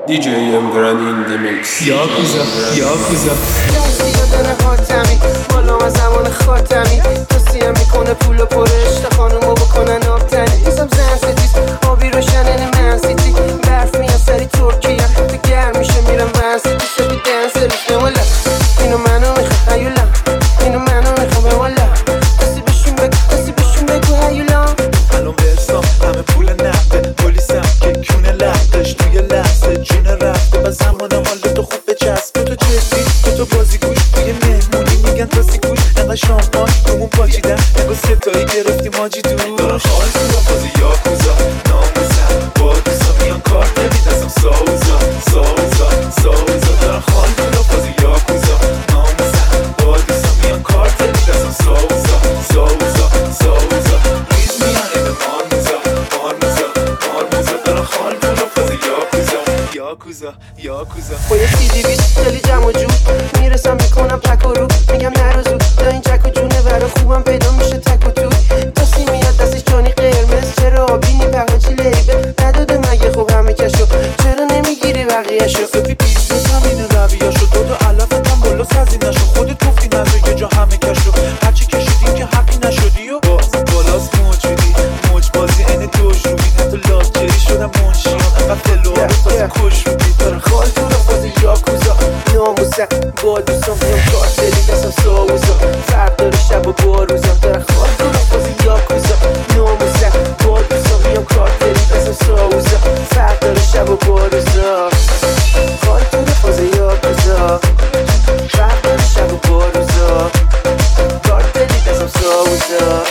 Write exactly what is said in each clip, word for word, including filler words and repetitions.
دی جی ام گران این دی میکس یاکوزا یاکوزا دستی داره خاتمی بالا از زمان خاتمی توصیه میکنه پول و پرشت خانومو بکنن آبتنی ایزم زن ستیز آبی روشن این من سیتی برف میان سری ترکیه تو گرم میشه میرم من سیتی سبی دنس روشنه والا اینو منو میخواه هیولا اینو منو میخواه والا دستی بشون بگو دستی بشون بگو هیولا الان برسام همه پول نقده پلیسم که کونه لختش توی لحظه جون رفته و زمان حال تو خوب بچسب تو جدی تو تو بازی گوش توی مهمونی میگن راستی گوش انقدر شامپان رومون پاچیدن انگار ستایی گرفتیم آجی دور دارم خواهی تو بازی یاکوزا ناموزم با دوستا میان کارت نمیدستم ساوزا ساوزا ساوزا دارم خواهی تو بازی یاکوزا ناموزم با دوستا میان کارت نمیدستم ساوزا ساوزا ساوزا ریز میانه به مارموزا مارموزا مارموزا دارم خواهی تو بازی یاکوزا یاکوزا یاکوزا با یه سی دی بیست خیلی جمع و جو میرسم میکنم تک و رو میگم نرو زود تا این چک و جونه برا خوبم پیدا میشه تک و توی دستی میاد دستش جانی قرمز چرا آبینی پقاچی لیبه نداده مگه خوب همه کشو چرا نمیگیری بقیهشو سفی بیزنس همینه رویاشو دو تا علفت هم بالا سزینشو خودت گفتی نزو یه جا همه کشو هرچی کشیدیم که حقی نشدی و باز بالاست موجودی موج بازی اینه دوش رو بین حتی لاکچری شدم منشیان انقدر فلوها رو تازه کش رو بید داره خال تو رو بازی یاکوزا ناموسم با دوستان میام کارتلی دستم ساوزا فرد داره شب و باروزا داره خال تو رو بازی یاکوزا ناموسم با دوستان میام کارتلی دستم ساوزا فرد داره شب و باروزا خال تو رو بازی یاکوزا فرد داره شب و باروزا کارتلی دستم ساوزا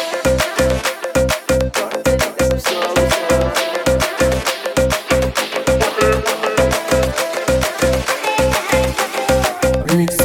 کارتلی دستم ساوزا ریمیکس